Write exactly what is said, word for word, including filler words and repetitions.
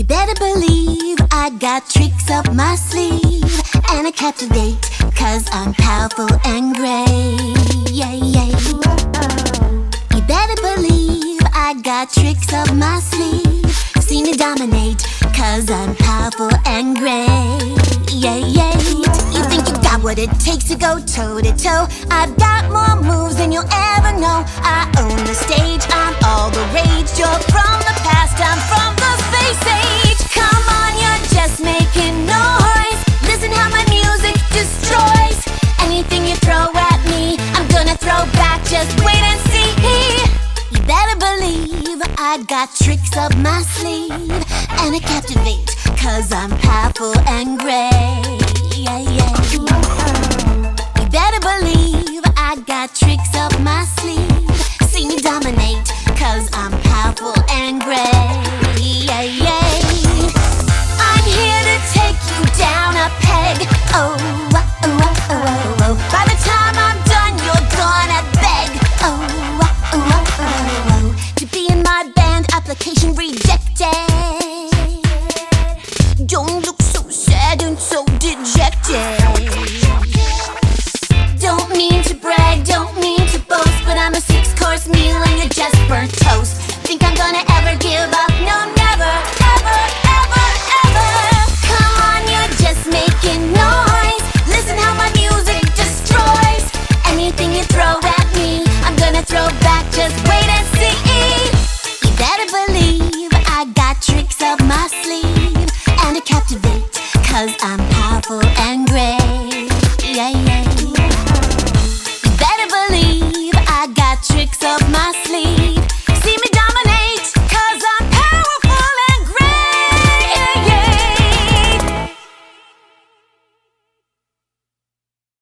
You better believe I got tricks up my sleeve, and I captivate, cause I'm powerful and great. Yeah, yeah. You better believe I got tricks up my sleeve. See me dominate, cause I'm powerful and great. Yeah, yeah. You think you got what it takes to go toe to toe? I've got more moves than you'll ever know. I own the stage, I'm all the rage. You're from the past, I'm from the space age. Come on, you're just making noise. Listen how my music destroys. Anything you throw at me, I'm gonna throw back, just wait and see. You better believe I got tricks up my sleeve, and I captivate, cause I'm powerful and great. Yeah, yeah. You better believe I got tricks up my sleeve. See me dominate, cause I'm powerful and great. Yeah, yeah. I'm here to take you down a peg. Oh, oh, oh, oh, oh, oh. By the time I'm done, you're gonna beg. Oh, oh, oh, oh, oh. To be in my band, application rejected. Don't look so sad and so dejected. Don't mean to brag, don't mean to boast, but I'm a six-course meal and you're just burnt toast. Think I'm gonna ever give up? No, never, ever, ever, ever. Come on, you're just making noise. Listen how my music destroys. Anything you throw at me, I'm gonna throw back, just wait and see. You better believe I got tricks up